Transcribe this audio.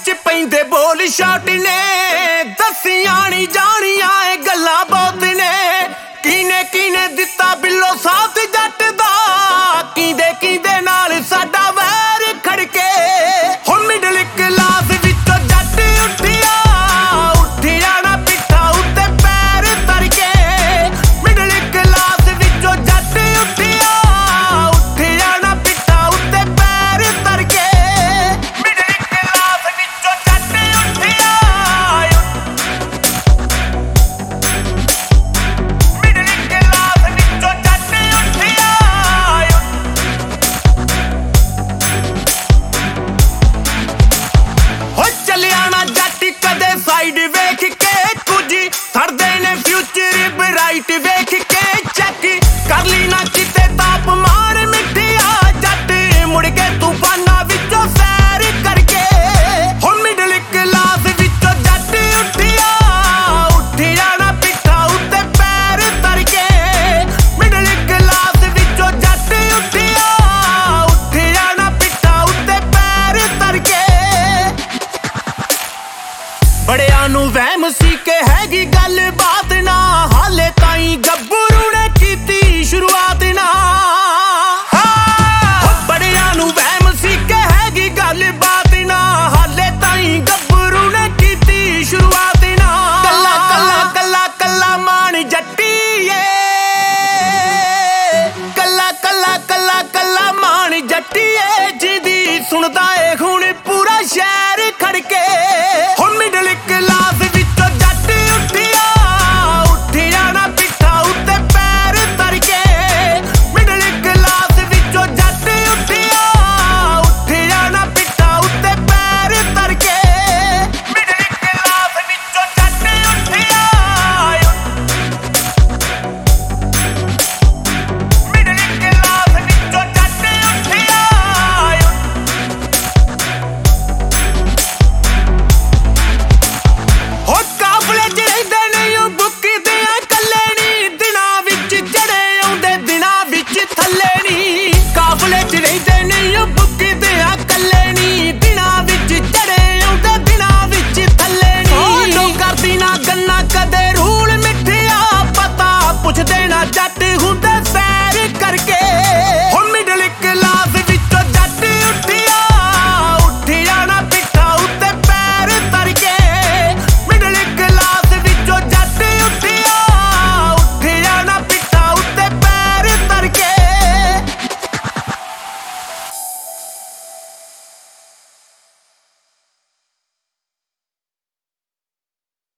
च पैंदे बोल शॉट ने दसियां नी जानियां ए गल्लां बहुत ने कीने कीने दिता बिल्लो साथ जट दा कींदे कींदे नाल साडा वैर खड़के हुण मिडल क्लास विचों जट उठिया उठिया ना पिट्ठा उत्ते पैर धरके मिडल क्लास विचों जट उठिया उठिया ना पिट्ठा उत्ते पैर धरके मिडल क्लास विचों जट उठिया मिडल क्लास विचों जट उठिया हो चलिया ना जट कदे साइड वेख के कुछ थड़दे ने फ्यूचर ब्राइट वेख के चेक कर ली ना किते तापमान मिठिया जट मुड़ के तूफाना विचों सैर करके हुण मिडल क्लास विचों जट उठिया उठिया ना पिट्ठा उत्ते पैर धरके मिडल क्लास विचों जट उठिया उठिया ना पिट्ठा उत्ते पैर धरके बड़ियां नूं वहम सी के हैगी गल बात